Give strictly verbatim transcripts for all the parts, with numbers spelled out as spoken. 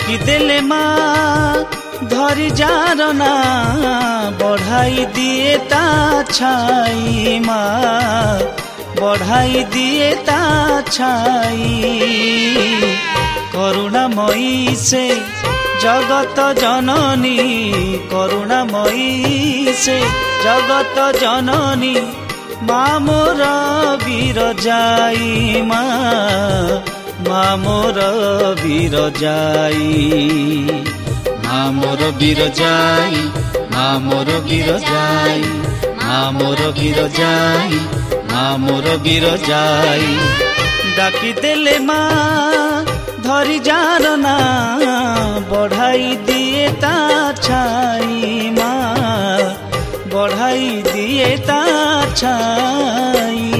डाकी देले माँ धरी जार ना बढ़ाई दिए ता छाई माँ बढ़ाई दिए ता छाई करुणामयी से जगत जननी करुणामयी से जगत जननी माँ मोर बिरजाई माँ माँ मोर बिरजाई माँ मोर बिरजाई माँ मोर बिरजाई माँ मोर बिरजाई माँ मोर बिरजाई डाकी देले माँ धरी जार ना बढ़ाई दिए ता छाई माँ बढ़ाई दिए ता छाई।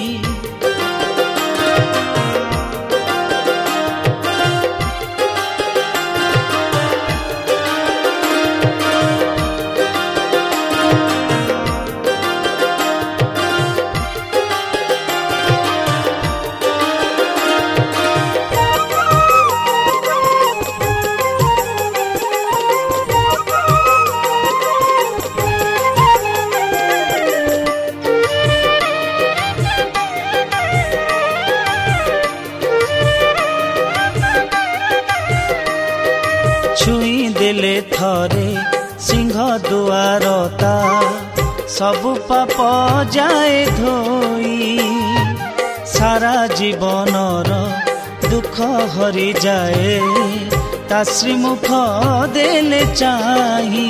छुई देले थरे सिंह दुआरता सबु पाप जाए धोई सारा जीवनर दुख हरि जाए ता श्रीमुख देले चाही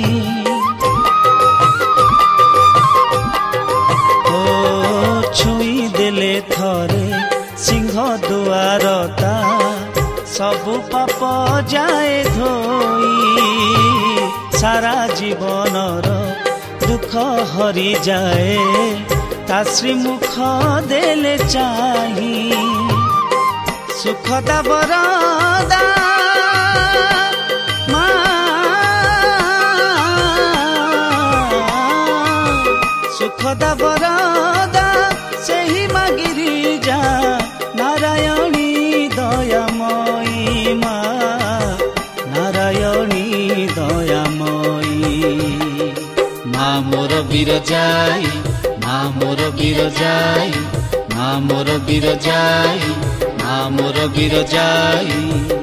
ओ छुई देले थरे सिंह दुआरता सबु पाप जाए धोई सारा जीवनर दुख हरि जाए ता श्रीमुख देले चाही सुखदा बरदा सुखदा बरदा सेही मागिरी जा नारायणी दयामयी माँ नारायणी दयामयी माँ मोर बिरजाई माँ मोर बिरजाई माँ मोर बिरजाई माँ मोर बिरजाई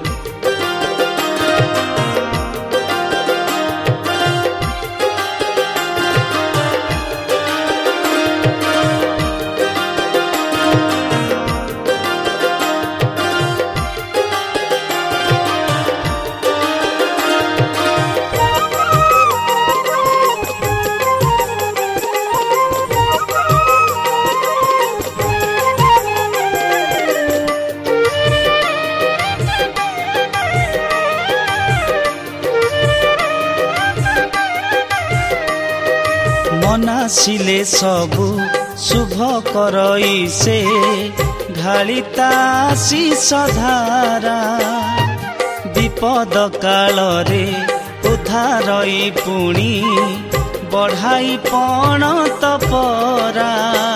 मनासिले सबु शुभ करई से ढालिता शीष धारा विपद काल रे उद्धारई पुणी बढ़ाई पण तपरा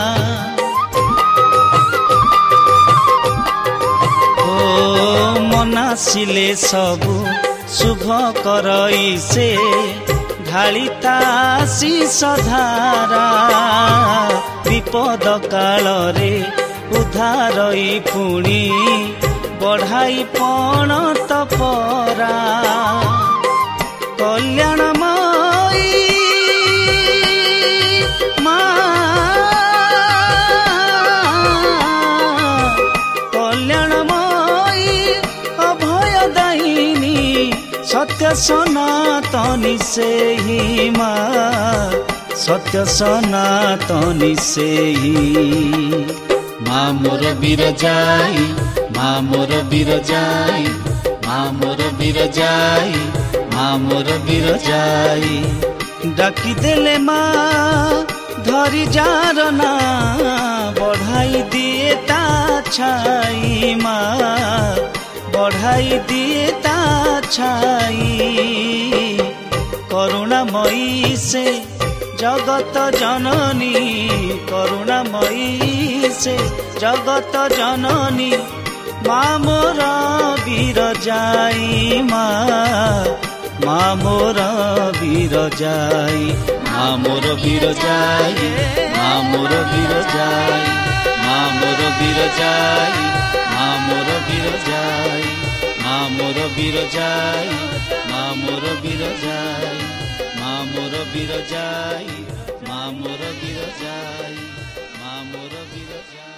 ओ मनासिले सबु शुभ करई से ढालिता शीष धारा विपद काल रे उद्धारई पुणी बढ़ाई पण तपरा कल्याणमयी कल्याणमयी अभयदायिनी सत्य सनातनी से ही माँ सत्य सनातनी से ही माँ मोर बिरजाई माँ मोर बिरजाई माँ मोर बिरजाई माँ मोर बिरजाई डाकी देले माँ धरी जार ना बढ़ाई दिए ता छाई माँ बढ़ाई दिए ता छाई करुणामयी से जगत जननी करुणामयी से जगत जननी মা মোর বিরজাই মা মা মোর বিরজাই মা মোর বিরজাই মা মোর বিরজাই মা মোর বিরজাই মা মোর বিরজাই মা মোর বিরজাই মা মোর বিরজাই মা মোর বিরজাই মা মোর বিরজাই মা মোর বিরজাই।